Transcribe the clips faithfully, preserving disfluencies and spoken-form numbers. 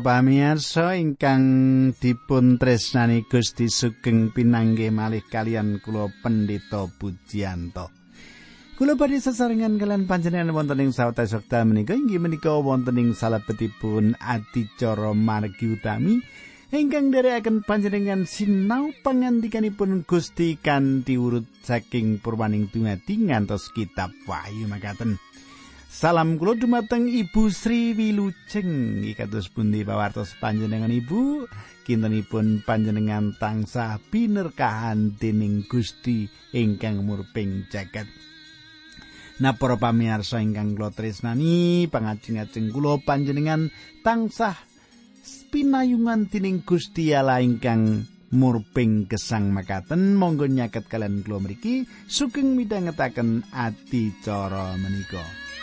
pamirsa ingkang dipun tresnani Gusti sugeng pinanggih malih kaliyan kula Pendeta Pujiyanto. Kula badhe sesarengan kaliyan panjenengan wonten ing sawetawis wekdal menika inggih menika wonten ing salebetipun adicara margi utami ingkang nderekaken panjenengan sinau pangandikanipun Gusti kanthi urut saking purwaning dumadi ngantos kitab Wahyu makaten. Salam kula dumateng Ibu Sri Wilujeng kados pundi pawartos panjenengan Ibu kintenipun panjenengan tansah binerkahan dening Gusti ingkang murping jagat. Nah para pamirsa ingkang kula tresnani pangajeng-ajeng kula panjenengan tansah pinayungan dening Gusti Allah ingkang murping gesang makaten monggo nyaket kalian kula mriki sugeng midhangetaken adicara menika.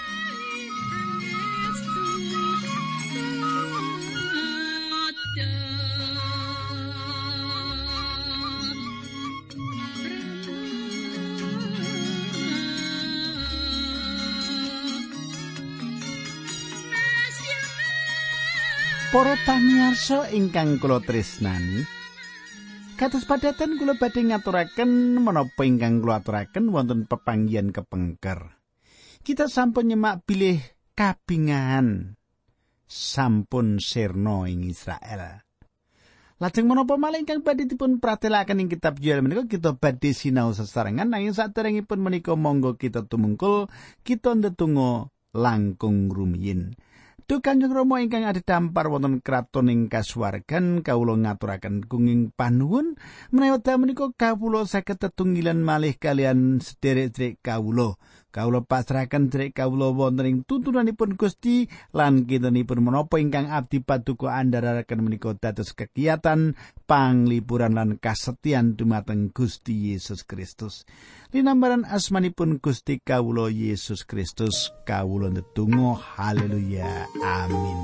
Para pamirsa ingkang kula tresnani, kados padatan kula badhe ngaturaken menapa ingkang kula aturaken wonten pepanggihan kepengker. Kita sampun nyemak bilih kabingahan sampun sirna ing Israel. Lajeng menapa malih ingkang badhe dipun pratelaken ing kitab Yoel menika kita badhe sinau sesarengan nanging saderengipun menika monggo kita tumungkul kita ndedonga langkung rumiyin. Duh Kanjeng Rama ingkang adhedhampar wonten kraton ing kasuwargan kawula ngaturaken gunging panuwun menawi wekdal menika kawula saged tetunggilan malih kalian sederek-sederek kawula. Kawula pasrahaken sederek kawula wonten ing tuntunanipun Gusti lan kintenipun menapa ingkang abdi paduka andharaken menika dados kegiatan panglipuran lan kasetyan dumateng Gusti Yesus Kristus. Linambaran asmanipun Gusti kawula Yesus Kristus kawula ndedonga haleluya amin.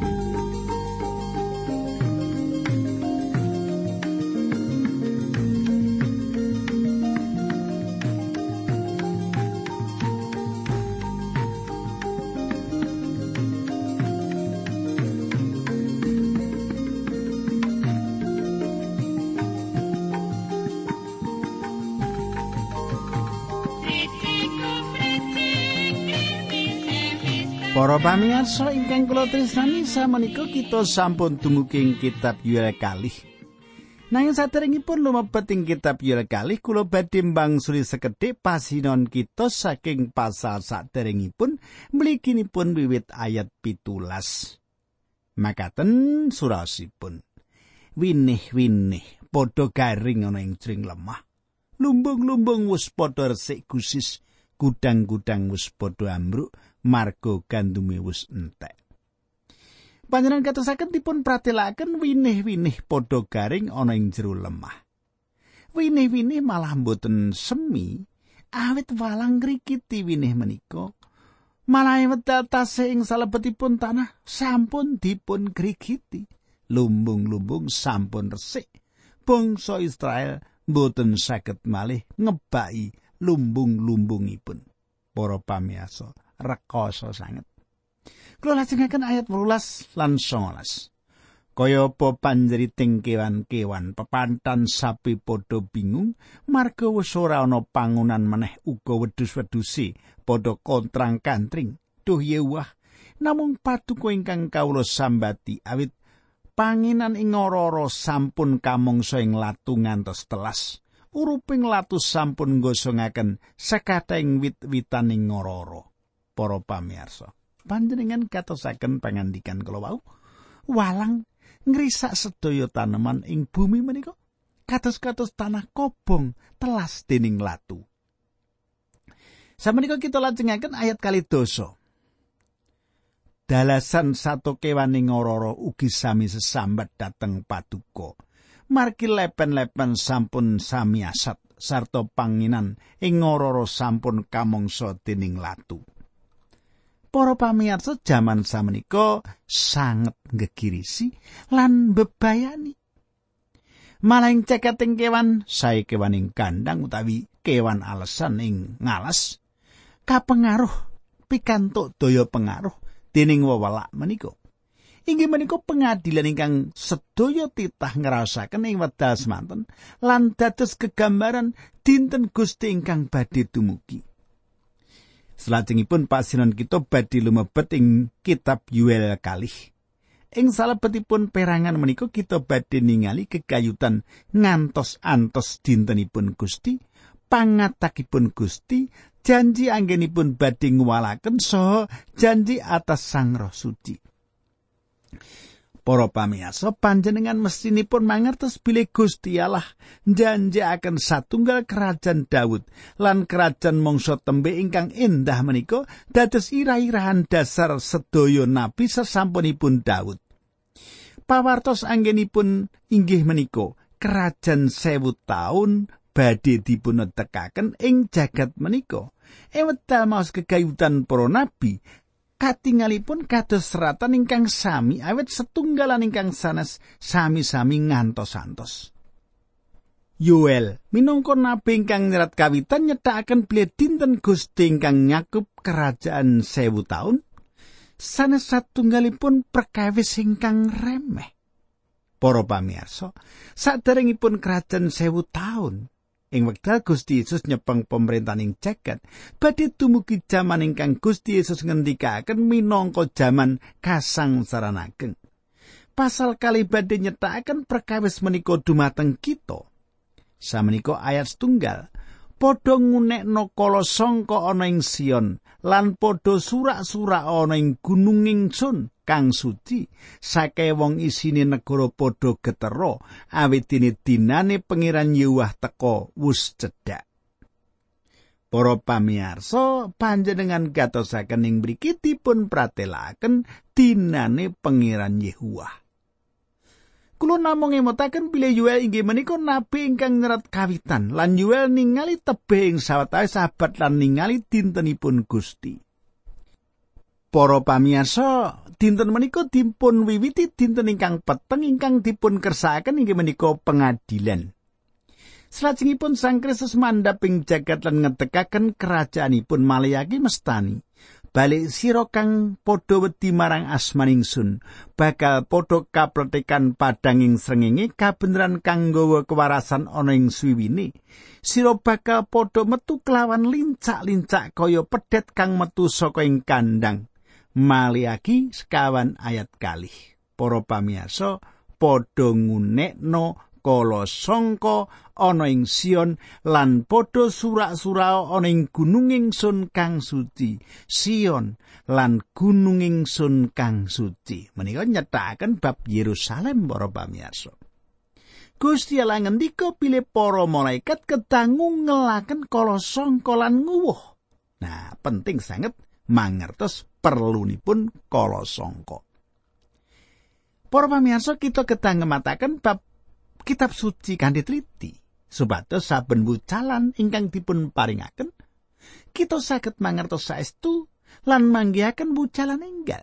Para pamirsa ingkang kula tresnani samenika kita sampun dumugi ing kitab Yoel kalih. Nanging saderengipun lumebet ing kitab Yoel kalih kula badhe mbangsuli sekedhik pasinon kita saking pasal saderengipun mliginipun wiwit ayat pitulas. Makaten surasipun. Winih-winih padha garing ana ing jring lemah. Lumbung-lumbung wis padha resik gusis, gudang-gudang wis padha ambruk. Marga gandume wis entek. Panjenengan katosaken dipun pratelaken winih-winih padha garing ana ing jero lemah. Winih-winih malah mboten semi awit walang ngrikiti winih menika. Malah wedal tasih ing salebetipun tanah sampun dipun grigiti. Lumbung-lumbung sampun resik. Bangsa Israel mboten saged malih ngebaki lumbung-lumbungipun. Para pamirsa rekoso sanget. Kula lajengaken ayat wolulas lan songolas. Kaya apa panjeriting kewan-kewan pepantan sapi padha bingung marga wis ora ana pangunan meneh uga wedhus-wedhuse padha kontrang-kantring. Duh yewah namung paduka ingkang kawula sambati awit panginan ing ora-ora sampun kamangsa ing latu ngantos telas. Uruping latu sampun nggosongaken sekathahing wit-witan ing ora-ora. Para pamirsa, panjenengan katosaken pangandikan kala wau, walang ngrisak sedaya taneman ing bumi menika kados-kados tanah kobong telas dening latu. Samenika kita lajengaken ayat kalih dasa. Dalasan sato kewan ing ora-ora ugi sami sesambat dhateng paduka. Margi lepen-lepen sampun sami asat sarta panginan ing ora-ora sampun kamangsa dening latu. Para pamirsa jaman samenika sanget nggegirisi lan bebayani. Malah ing cekating kewan, sae kewan ing kandang utawi kewan alesan ing ngalas, kapengaruh pikantuk daya pengaruh dening wewelak menika. Inggih menika pengadilan ingkang sedaya titah ngrasakaken ing wekdal semanten lan dados gegambaran dinten Gusti ingkang badhe dumugi. Salajengipun pasinon kita badhe lumebet ing kitab Yuel kalih. Ing salebetipun perangan menika kita badhe ningali kegayutan ngantos-antos dintenipun Gusti, pangatakipun Gusti, janji anggenipun badhe ngwalaken saha janji atas Sang Roh Suci. Para pamirsa, panjenengan mestinipun mangertos bilih Gusti Allah njanjikaken satunggal kerajaan Daud lan kerajaan mangsa tembe ingkang endah menika dados irah-irahan dasar sedaya nabi sasampunipun Daud. Pawartos anggenipun inggih menika kerajaan sewu taun badhe dipunedekaken ing jagat menika. Ing wekdal maos kegayutan para nabi katingalipun kados seratan ingkang sami awet setunggalan ingkang sanes sami-sami ngantos-antos. Yoel minangka nabi ingkang nyerat kawitan nyethakaken bilih dinten Gusti ingkang nyakup kerajaan sewu taun sanes satunggalipun perkawis ingkang remeh. Para pamirsa, saderengipun kerajaan sewu taun ing wekdal Gusti Yesus nyepeng pemerintahaning jagat, badhe dumugi jaman ingkang Gusti Yesus ngendikaken minangka jaman kasangsaran ageng. Pasal kalih badhe nyethakaken perkawis menika dumateng kita. Samenika ayat setunggal, padha ngunekno kala sangka ana ing Sion lan padha surak-surak ana ing gunung ingsun kang suci, sake wong isine negara padha getera awit dene dinane pangeran Yewah teka wus cedhak. Para pamirsa, panjenengan gatosaken ing mriki dipun pratelaken dinane pangeran Yewah. Kula namung ngemutaken bilih Yoel inggih menika nabi ingkang nyerat kawitan lan Yoel ningali tebih ing sawetawis abad lan ningali dintenipun Gusti. Para pamirsa, dinten menika dipun wiwiti dinten ingkang peteng ingkang dipun kersakaken inggih menika pengadilan. Salajengipun Sang Kristus mandhap ing jagat lan ngedekaken kerajaanipun malihake mestani. Balik sira kang padha wedi marang asmaning sun, bakal padha kapletekan padanging srengenge kabeneran kang nggawa kewarasan ana ing swiwine. Sira bakal padha metu kelawan lincak-lincak kaya pedhet kang metu saka ing kandang. Maliaki sekawan ayat kalih. Para pamirsa, padha ngunekno kala sangka ana ing Sion lan padha surak-surak ana ing gunung ingsun kang suci. Sion lan gunung ingsun kang suci. Menika nyethakaken bab Yerusalem para pamirsa. Gusti Allah ngendika bilih para malaikat kedangu ngelaken kala sangka lan nguwuh. Nah, penting sanget mangertos perlunipun kala sangka. Para pamirsa, kita kedah ngemataken bab kitab suci kanthi teliti supados saben wucalan ingkang dipun paringaken kita saged mangertos saestu lan manggihaken wucalan enggal.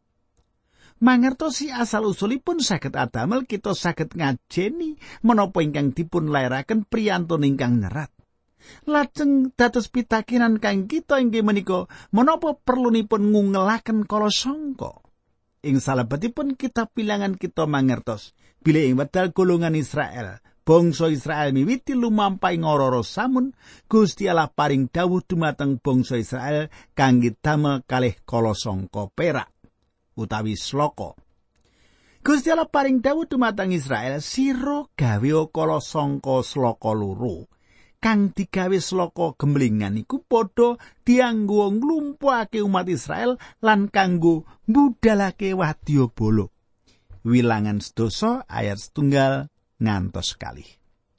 Mangertosi asal usulipun saged adamel kita saged ngajeni menapa ingkang dipun lairaken priyantun ingkang nyerat. Lajeng dados pitakenan kang kita inggih menika menapa perlunipun ngungelaken kala sangka. Ing salebetipun kitab Bilangan kita mangertos bilih ing wekdal golongan Israel, bangsa Israel miwiti lumampah ing ora samun, Gusti Allah paring dawuh dumateng bangsa Israel kangge damel kalih kala sangka perak utawi sloka. Gusti Allah paring dawuh dumateng Israel, sira gawe kala sangka sloka loro. Kang digawe sloka gemblingan iku padha dianggo nglumpuhake umat Israel lan kanggo mbudalake wadyabala. Wilangan sedasa ayat setunggal ngantos kalih.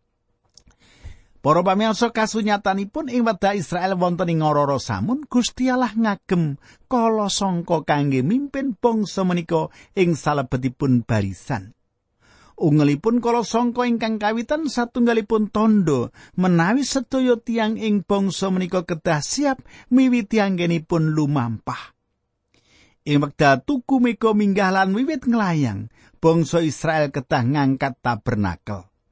Para pamirsa, kasunyatanipun ing wekdal Israel wonten ing ora samun, Gusti Allah ngagem kala sangka kangge mimpin bangsa menika ing salebetipun barisan. Ungelipun kala sangka ingkang kawitan satunggalipun tandha menawi sedaya tiyang ing bangsa menika kedah siap miwiti anggenipun lumampah. Ing wekdal tuku mega minggah lan wiwit nglayang, bangsa Israel kedah ngangkat tabernakel.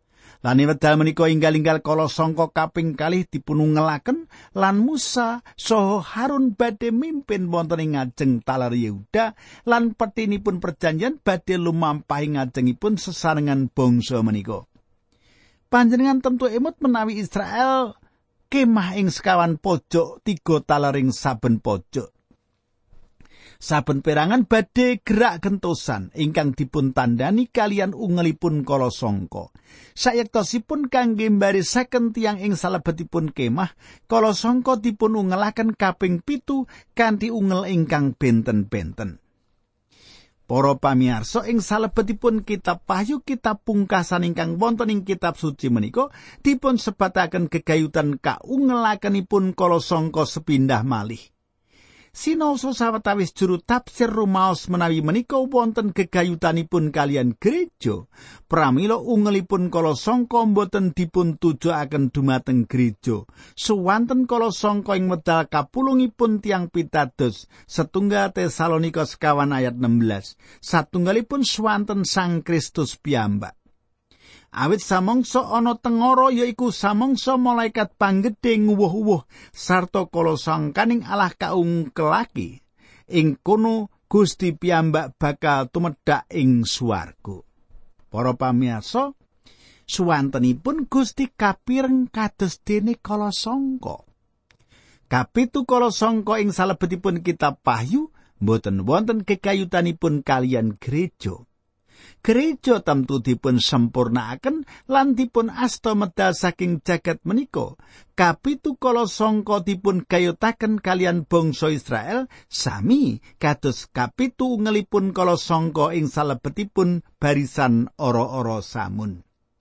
Lan wedal menika inggal-inggal kala sangka kaping kalih dipunungelaken lan Musa saha Harun badhe mimpin wonten ing ngajeng taler Yehuda lan petinipun perjanjian badhe lumampahi ngajengipun sesarengan bangsa menika. Panjenengan tentu emut menawi Israel kemah ing sekawan pojok tiga talering saben pojok. Saben perangan badhe gerak gentosan ingkang dipun tandani kalian ungelipun kala sangka. Sayektosipun kangge mbarisaken tiyang ing salebetipun kemah, kala sangka dipun ungelaken kaping pitu kanthi ungel ingkang benten-benten. Para pamirsa, ing salebetipun kitab Wahyu kitab pungkasan ingkang wonten ing kitab suci menika dipun sebataken gegayutan kaungelakenipun kala sangka sepindah malih. Sinaosa sawetawis juru tafsir rumaos menawi menika wonten gegayutanipun kalian gereja, pramila ungelipun kala sangka boten dipun tujuaken dumateng gereja. Suwanten kala sangka ing medal kapulungipun tiang pitados, setunggal Tesalonika sekawan ayat enam belas. Satunggalipun swanten Sang Kristus piyambak. Awit samangsa ana tengara yaiku samangsa malaikat panggedhe nguwuh-uwuh sarta kala sangkaning Allah kaungkelake. Ing kono Gusti piyambak bakal tumedhak ing swarga. Para pamirsa, suwantenipun Gusti kapireng kados dene kala sangka. Kapitu kala sangka ing salebetipun kitab Wahyu boten wonten kekayutanipun kalian gereja. Gereja tamtu dipun sempurnakaken lan dipun asta medal saking jagat menika. Kapitu kala sangka dipun gayutaken kalian bangsa Israel sami kados kapitu ngelipun kala sangka ing salebetipun barisan ora-ora samun.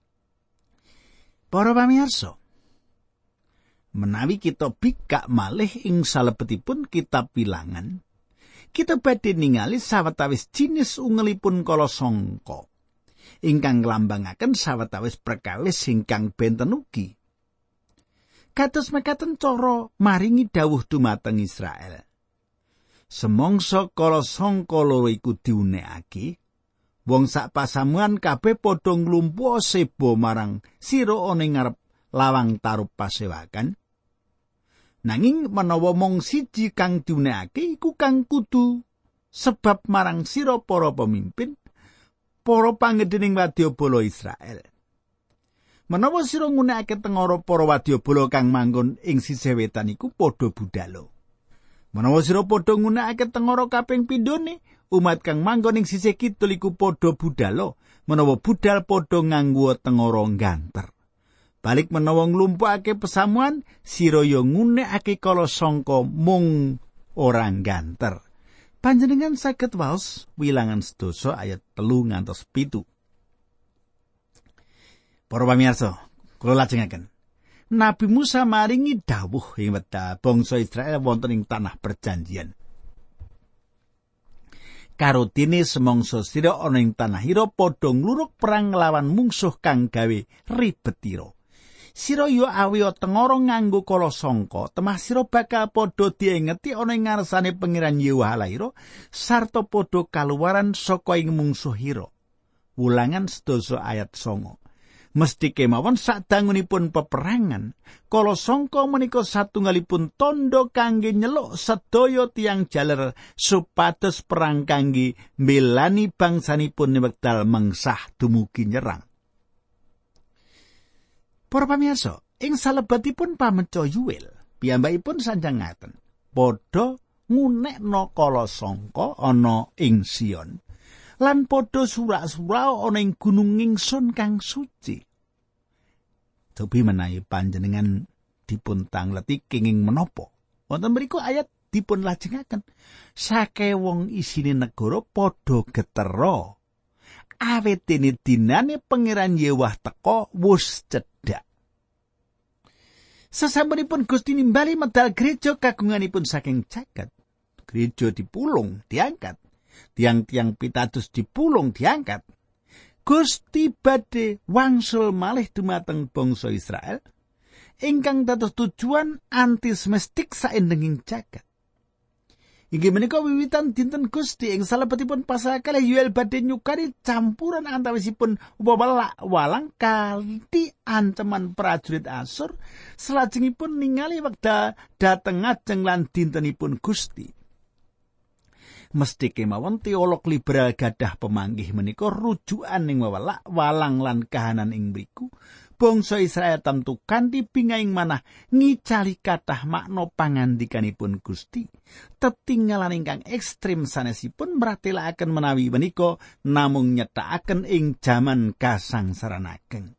Para pamirsa, menawi kita bikak malih ing salebetipun kitab Wilangan, kita badhe ningali sawetawis jinis ungelipun kala sangka ingkang nglambangaken sawetawis perkawis ingkang benten ugi. Kados mekaten cara maringi dawuh dumateng Israel. Semangsa kala sangka loro iku diunekake, wong sak pasamuan kabeh padha nglumpuh seba marang sira ana ngarep lawang tarup pasewakan. Nanging menawa mung siji kang diunekake iku kang kudu sebab marang sira para pemimpin, para panggedhening wadyabala Israel. Menawa sira ngunekake tengara para wadyabala kang manggon ing sisih wetan iku padha budhal. Menawa sira padha ngunekake tengara kaping pindhone, umat kang manggon ing sisih kidul iku padha budhal. Menawa budhal padha nganggo tengara ganter. Balik menawa nglumpukake pesamuan, sira ya ngunekake kala sangka mung ora ganter. Panjenengan saged waos Wilangan sedasa ayat telu ngantos pitu. Para pamirsa, kula lajengaken. Nabi Musa maringi dawuh ing wedal bangsa Israel wonten ing tanah perjanjian. Karo dene semangsa sira ana ing tanah ira padha ngluruk perang nglawan mungsuh kang gawe ribetira. Sira yo awiya tengara nganggo kala sangka, temah sira bakal padha diengeti ana ing ngarsane Pangeran Yehuwa sarta padha kaluwaran saka ing mungsuhira. Wulangan sedasa ayat songo. Mesti kemawon sadangunipun peperangan, kala sangka menika satunggalipun tandha kangge nyeluk sedaya tiyang jaler supados perang kangge mbelani bangsanipun wekdal mengsah dumugi nyerang. Para pamirsa, ing salebetipun pameca Yuel, piyambakipun sanjang ngaten, padha ngunekna kala sangka ana ing Sion, lan padha surak-surau ana ing gunung ingsun kang suci. Cobi menawi panjenengan dipun tangleti kenging menapa? Wonten mriku ayat dipun lajengaken, sakehe wong isine negara padha getera. Awit dene dinane Pangeran Yehuwa teka wus cedhak. Sasampunipun Gusti nimbali medal gereja kagunganipun saking jagat. Gereja dipulung, diangkat. Tiang-tiang pitados dipulung, diangkat. Gusti badhe wangsul malih dumateng bangsa Israel ingkang dados tujuan anti semestik saendenging jagat. Inggih menika wiwitan dinten Gusti ing salebetipun pasal kalih Yuel badhe nyukari campuran antawisipun wewelak walang kanthi ancaman prajurit Asur salajengipun ningali wekdal dhateng ajeng lan dintenipun Gusti. Mesti kemawon teolog liberal gadah pemanggih menika rujukan ing wewelak walang lan kahanan ing mriku. Bangsa Israel tamtu kanthi pingaing manah ngicali kathah makna pangandikanipun Gusti. Tetinggalan ingkang ekstrem sanesipun mratelaken menawi menika namung nyethakaken ing jaman kasangsaran ageng.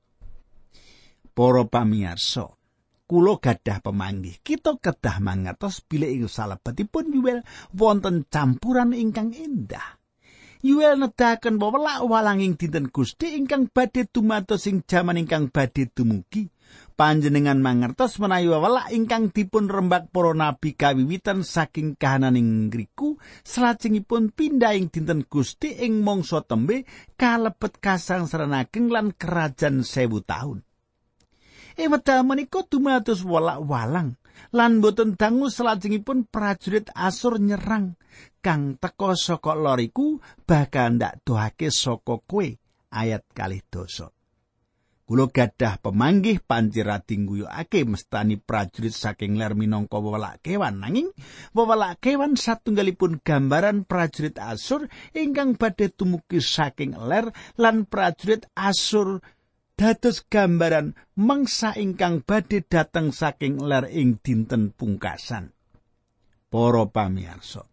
Para pamirsa, kula gadah pemanggih, kita kedah mangertos bilih ing salebetipun Yuel wonten campuran ingkang endah. Yuel nedahaken wewelak walanging dinten Gusti ingkang badhe dumados ing jaman ingkang badhe dumugi. Panjenengan mangertos menawi wewelak ingkang dipun rembak para nabi kawiwitan saking kahananing ngriku salajengipun pindah ing dinten Gusti ing mangsa tembe kalebet kasangsaran ageng lan kerajaan sewu taun. Ing wekdal menika dumados wewelak walang lan boten dangu salajengipun prajurit Asur nyerang. Kang teka saka lor iku bakal ndakdohake saka kowe. Ayat kalih dasa. Kula gadah pemanggih panci radi ngguyokake mestani prajurit saking ler minangka wewelak kewan, nanging wewelak kewan satunggalipun gambaran prajurit Asur ingkang badhe tumugi saking ler lan prajurit Asur dados gambaran mangsa ingkang badhe dateng saking ler ing dinten pungkasan. Para pamirsa,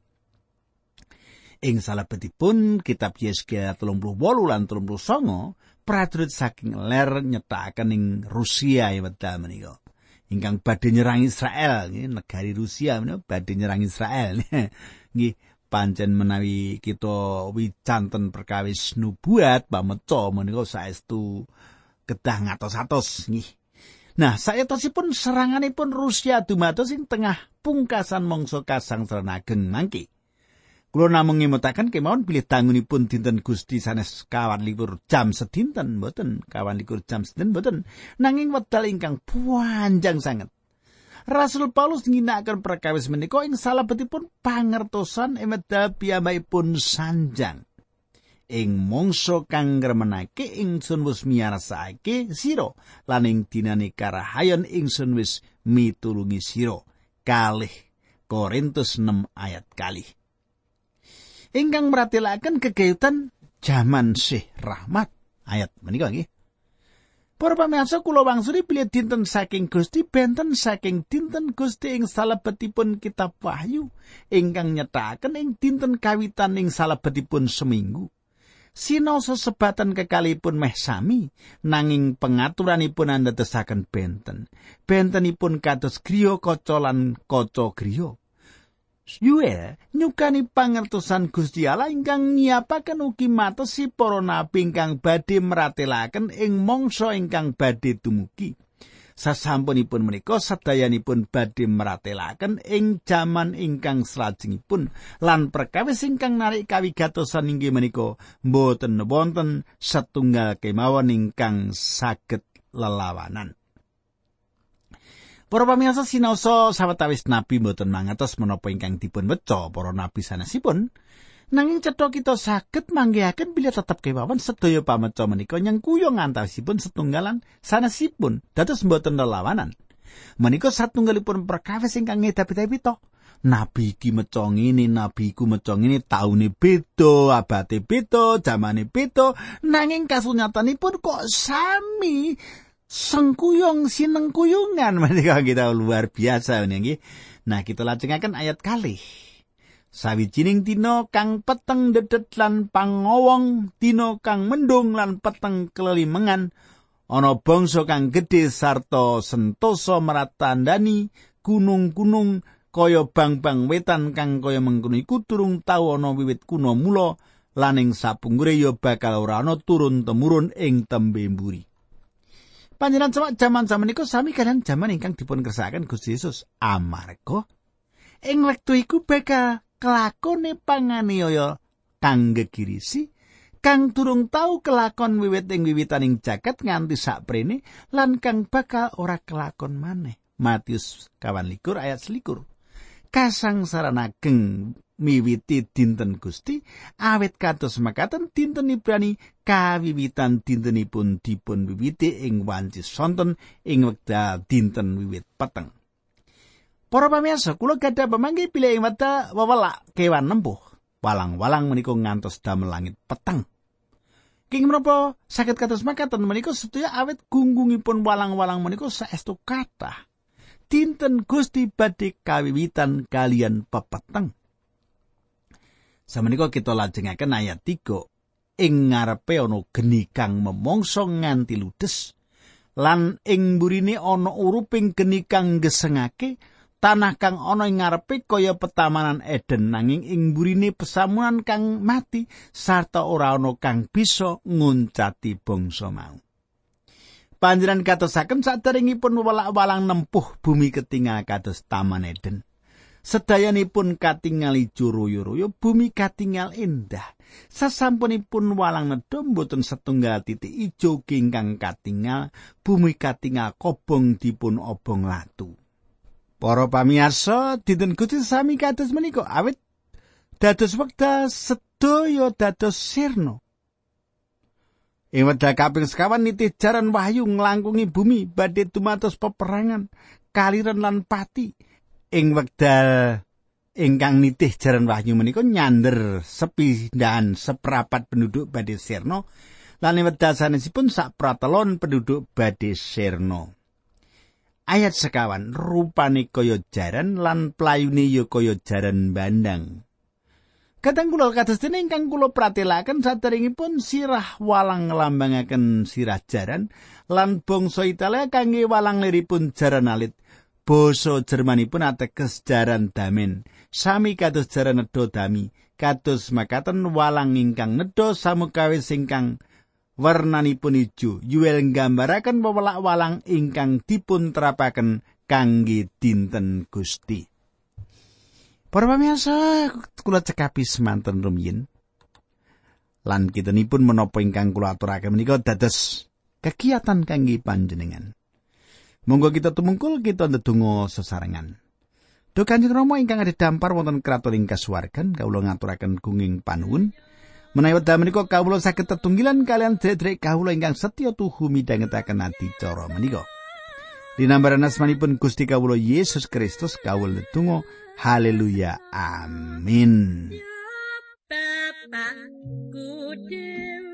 ing salebetipun kitab Yesaya telung puluh wolu lan telung puluh sanga prajurit saking ler nyetakaken ing Rusia wekdal menika ingkang badhe nyerang Israel, nggih negari Rusia menika badhe nyerang Israel. Nggih pancen menawi kita wicanten perkawis nubuat pameca menika saestu kedah ngatos-atos nggih. Nah, saetosipun seranganipun Rusia dumados ing tengah pungkasan mangsa kasangsaran ageng mangke. Kula namung ngemutaken kemawon bilih dangunipun dinten Gusti sanes kawan likur jam sedinten mboten, kawan likur jam sedinten mboten, nanging wekdal ingkang panjang sanget. Rasul Paulus ngginakaken perkawis menika ing salebetipun pangertosan ing wekdal piyambakipun sanjang. Ing mangsa kang ngremenake ingsun wis miyarsake sira lan ing dinane karahayon ingsun wis mitulungi sira. Kalih Korintus enam ayat kalih. Ingkang mratelaken kegayutan jaman Syih Rahmat ayat menika nggih. Para pamirsa kula wangsuli bilih dinten saking Gusti benten saking dinten Gusti ing salebetipun kitab Wahyu ingkang nyetakaken ing dinten kawitan ing salebetipun seminggu. Sinaosa sebatan kekalipun meh sami nanging pengaturanipun andadosaken benten. Bentenipun kados griya kaca lan kaca griya. Yuel nyukani pangertosan Gusti Allah ingkang nyiapaken ugi matesi para nabi ingkang badhe mratelaken ing mangsa ingkang badhe dumugi. Sasampunipun menika sedayanipun badhe mratelaken ing jaman ingkang salajengipun lan perkawis ingkang narik kawigatosan inggih menika mboten wonten setunggal kemawon ingkang saged lelawanan. Para pamirsa sinaosa sawetawis nabi mboten mangertos menapa ingkang dipun weca para nabi sanesipun, nanging cetha kita saged manggihaken bilih tetep kemawon sedaya pameca menika nyengkuyung antawisipun setunggalan sanesipun dados mboten lelawanan. Menika satunggalipun perkawis ingkang ngedapi-dapi to. Nabi iki meca ngene, nabi iku meca ngene, taune beda, abate beda, jamane beda, nanging kasunyatanipun kok sami. Sengkuyung sinengkuyungan menika kita luar biasa nggih. Nah, kita lajengaken ayat kalih. Sawijining dina kang peteng dedet lan pangowong, dina kang mendung lan peteng kelelimengan, ana bangsa kang gedhe sarta sentosa maratandani gunung-gunung kaya bang-bang wetan kang kaya mengkono iku durung tau ana wiwit kuna mula lan ing sapungkure ya bakal ora ana turun temurun ing tembe mburi. Panjenengan sama jaman zaman niku sami kalian jaman ingkang dipun kersakaken Gusti Yesus. Amarga ing wektu iku bakal kelakone panganiaya kang gegirisi kang durung tau kelakon wiwit ing wiwitaning jagat nganti sakprene lan kang bakal ora kelakon maneh. Matius kawan likur ayat selikur. Kasangsaran ageng miwiti dinten Gusti, awit kados makaten dinten Ibrani kawiwitan dintenipun dipun wiwiti ing wanci sonten ing wekdal dinten wiwit peteng. Para pamirsa, kula gadah pamanggi pilih ing wekdal wewelak kewan nempuh. Walang-walang menika ngantos damel langit peteng. King menapa saged kados makaten menika sedaya awit gunggungipun walang-walang menika saestu kathah. Dinten Gusti badhe kawiwitan kalian pepeteng. Samenika kita lajengaken ayat tiga. Ing ngarepe ana geni kang memongso nganti ludes, lan ing mburine ana uruping geni kang gesengake, tanah kang ana ing ngarepe kaya petamanan Eden nanging ing mburine pesamuan kang mati sarta ora ana kang bisa nguncati bangsa mau. Panjenengan katosaken saderengipun welak-walang nempuh bumi ketingal kados Taman Eden. Sedayanipun katingali juruyo-ruyo bumi katingal endah. Sasampunipun walang nedha boten setunggal titik ijo ingkang katingal, bumi katingal kobong dipun obong latu. Para pamirsa, dinten Gusti sami kados menika awit dados wekdal sedaya dados sirna. Ing wekdal kaping sekawan nitih jaran wahyu nglangkungi bumi badhe dumados peperangan, kaliren lan pati. Ing wekdal ingkang nitih jaran wahyu menika nyander sepindhahan seprapat penduduk badhe sirna, lan ing wekdal sanesipun sak pratelon penduduk badhe sirna. Ayat sekawan, rupane kaya jaran lan playune ya kaya jaran bandang. Kadang kula kados dene ingkang kula pratelaken saderengipun sirah walang nglambangaken sirah jaran lan bangsa Italia kangge walang liripun jaran alit. Basa Jermanipun ateges jaran damen. Sami kados jaran nedha dami. Kados makaten walang ingkang nedha samukawis ingkang warnanipun ijo. Yuel nggambaraken wewelak walang ingkang dipun terapaken kangge dinten Gusti. Para pamirsa, kula cekapi semanten rumiyin. Lan kintenipun menapa ingkang kula aturaken menika dados kegiatan kangge panjenengan. Monggo kita tumungkul kita ndedonga sesarengan. Duh Kanjeng Rama ingkang adhedhampar wonten kraton ing kasuwargan, kawula ngaturaken gunging panuwun. Menawi wekdal menika kawula saged tetunggilan kalian sedherek kawula ingkang setya tuhu midhangetaken adicara menika. Dinambaran asmanipun Gusti kawula Yesus Kristus kawula ndedonga. Haleluya. Amin.